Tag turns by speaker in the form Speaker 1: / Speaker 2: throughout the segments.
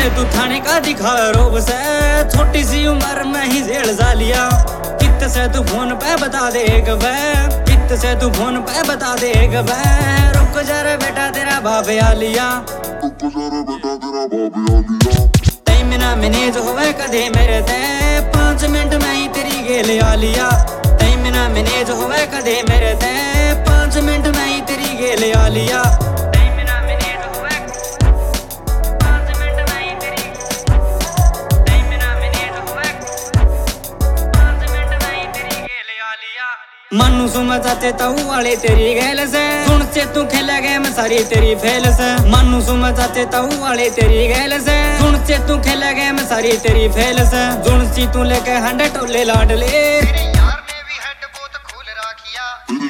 Speaker 1: मने तू थाने का दिखा रोब से, छोटी सी उम्र में ही जेल जा लिया। कित से तू फोन पे बता देग वे, कित से तू फोन पे बता देग वे। रुक जा रे बेटा तेरा बाप आ लिया, रुक जा रे बेटा तेरा बाप आ लिया। टाइम ना मैनेज होवे कदे मेरे ते, 5 मिनट में ही तेरी गेल आ लिया। टाइम ना मैनेज होवे कदे मेरे ते, 5 मिनट में ही तेरी गेल आ लिया। मनु सुम चाचे ताऊ वाले तेरी गैल से, सुन से तू खेला गेम सारी तेरी फेल से। मनु सुम चाचे ताऊ वाले तेरी गैल से, सुन से तू खेला गेम सारी तेरी फेल से। सुन सी तू लेके हंडे टोले लाडले, तेरे यार ने भी हेड बहुत खोल राखिया,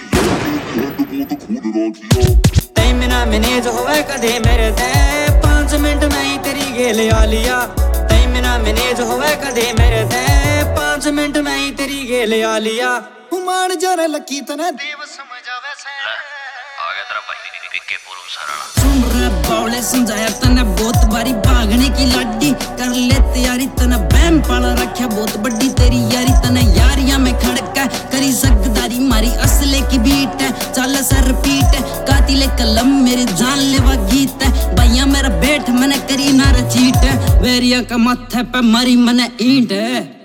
Speaker 1: टाइम ना मैनेज होवे कदे मेरे ते, 5 मिनट में ही तेरी गेल आ लिया। टाइम ना मैनेज होवे कदे मेरे ते, 5 मिनट में ही तेरी गेल आ लिया। मान जरा लकी तना देव समझ आवे से,
Speaker 2: आ गया तेरा भाई विक्के पोलो साराना।
Speaker 3: सुन रे बावले समझाया तने बहुत बारी, भागने की लाडी कर ले तैयारी। तने बैम पाला रखा बहुत बड़ी तेरी यारी, तने यारियां में खड़का करी जगदारी। मारी असले की बीट है चल सर रिपीट है, कातिले कलम मेरे जान लेवा गीत है। भैया मेरा बैठ मने करी ना चीट है, वेरिया का माथे पे मारी मने ईंट है।